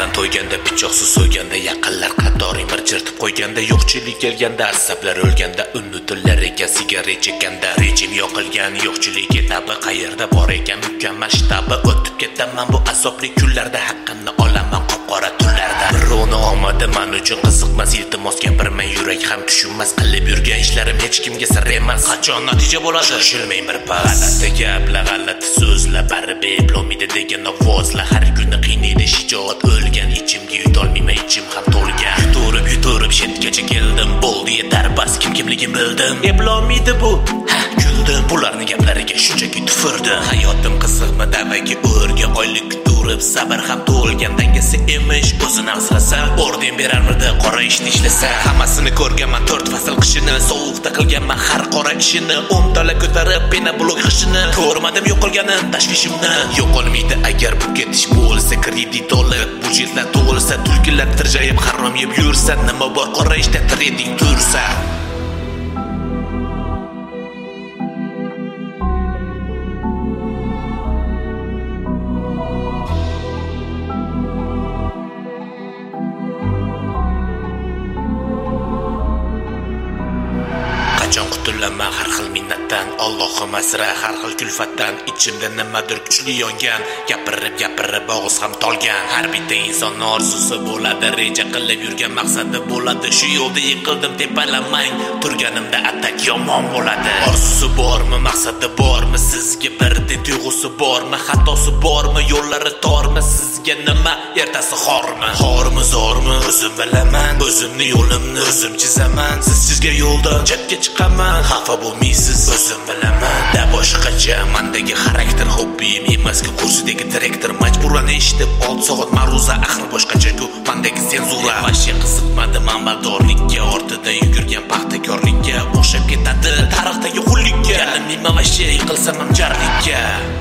Vatan to'yganda, pichoqsiz so'yganda, yaqinlar qatori mirchirtib qo'yganda, yo'qchilik kelganda, asablar o'lganda, unutillar ekan sigaret chekkanda, rejim yoqilgan, yo'qchilik etabi qayerda bor ekan mukammal shtabi. O'tib ketaman bu azobli kunlarda, haqqimni olaman qop-qora tunlarda. Birovni omadi men uchun qiziqmas, iltimos gapirmang, yurak ham tushunmas, qilib yurgan ishlarim hech kimga sir emas. Qachon natija bo'ladi? Shoshilmang bir pas. G'alati gaplar, g'alati so'zlar, bari beplomida degan ovozlar, har kuni qiynaydi shijoat, o'lgan ichimga yutolmayman, ichim ham to'lgan. Yuturib shetgacha keldim, bo'ldi yetar bas, kimligim bildim. Eplomidi bu, kuldim, bularning gaplariga shunchaki tufurdim. Hayotim qiziqmi davaga o'rga, oylik kuturib, sabr ham to'lgan dangasi emish, o'zini asrasa, orden berarmidi qora ishni ishlasa. Hammasini ko'rganman 4 fasl qishini, sovuqda qilganman har qora ishini, o'mtala ko'tarib pena blok qishini, ko'rmadim yo'qolganin tashvishimni. Yo'qolmaydi agar bu ketish bo'lsa, kredit olib, budjetlar to'lsa, tulkilar tirjayib harom yeb yursa, nima bor qora ishda trading tursa. Qachon qutulaman har xil minnatdan, Allohim asra har xil kulfatdan, ichimda nimadir kuchli yongan, gapirib og'iz ham tolgan. Har bitta inson orzusi bo'ladi, reja qilib yurgan maqsadi bo'ladi. Shu yo'lda yiqildim, tepalamang, turganimda atak yomon bo'ladi. Orzusi bormi, maqsadi bormi, sizga birdek tuyg'usi bormi, xatosi bormi, yo'llari tormi, sizga nima ertasi xormi? Xormi, zo'rmi, o'zim bilaman, o'zimni yo'limni o'zim chizaman. Sizga yo'lda chetga chiqaman, xafa bo'lmaysiz, o'zim bilaman. Da boshqacha mendagi xarakter, hobbim emas-ku kursidagi direktor, majburan eshitib 6 soat ma'ruza, axir boshqacha-ku mendagi senzura. Vashya qiziqmadim amaldorlikka, ortida yugurgan paxtakorlikka, o'xshab ketadi tarixdagi xullikka. Nima vashya yiqilsam ham jarlikka.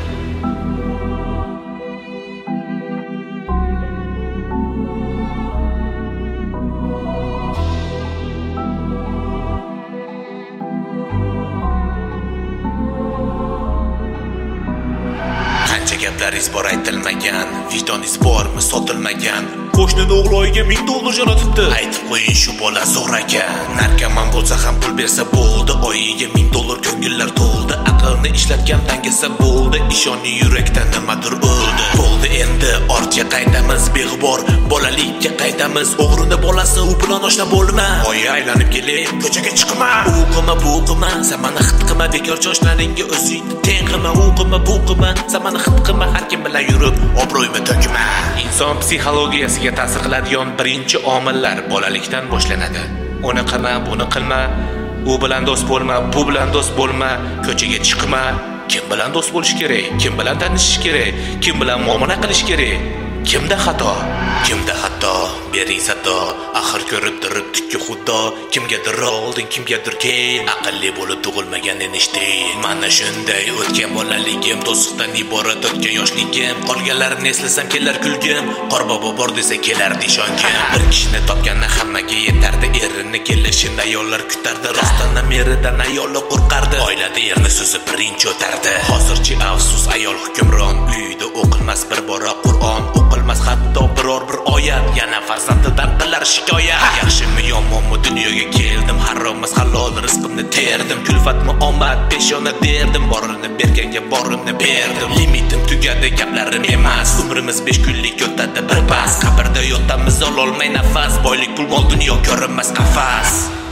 Gaplaringiz bor aytilmagan, vijdoningiz bormi sotilmagan, qo'shni o'g'loyiga $1000 jo'natibdi. Aytib qo'ying, shu bola zo'r ekan. Narkoman bo'lsa ham pul bersa bo'ldi, oyiga $1000 ko'ngillar to'ldi. Aqlni ishlatgan dangasa bo'ldi, ishonning yurakda nimadir o'ldi. Bo'ldi endi ortga qaytamiz, beg'ubor bolalikka qaytamiz. O'g'rini bolasi u bilan oshna bo'lma, oyi aylanib kelib ko'chaga chiqma. O'qima bu qilma, sen meni xit qilma, bekorchi oshlaringga o'zingni teng qilma. O'qima bu qilma, sen meni xit qilma, har kim bilan yurib obro'yimni to'kma. Inson psixologiyasiga ta'sir qiladigan birinchi omillar bolalikdan boshlanadi. Uni qilma, buni qilma, u bilan do'st bo'lma, bu bilan do'st bo'lma, ko'chaga chiqma. Kim bilan do'st bo'lish kerak? Kim bilan tanishish kerak? Kim bilan muomala qilish kerak? Kimda xato? Kimda xato? Bering sado, axir ko'rib turibdi-ku xudo. Kimgadir oldin, kimgadir keyin, aqlli bo'lib tug'ilmagan enishting. Mana shunday o'tgan bolaligim, to'siqdan iborat o'tgan yoshligim. Qolganlarini eslasam kelar kulgim, qorbobo bor desa kelardi ishongim. Bir kishini topgandan hammaga yetardi, erini kelishini ayollar kutardi, rostdan meridan ayollar qo'rqardi. Oilada erni so'zi birinchi o'tardi. Hozirchi afsus, ayol hukmron, uyda o'qilmas bir bora Qur'on, o'qilmas hatto biror bir oyat, yana farzandidan qilar shikoyat. Yaxshimi yomonmi dunyoga keldim, harommas halol rizqimni terdim, kulfatmi omad peshona derdim, borini berganga borimni berdim. Limitim tugadi, gaplarim emas, umrimiz 5 kunlik o'tadi bir pas, qabrda yotamiz ololmay nafas, boylik pul mol dunyo ko'rinmas qafas.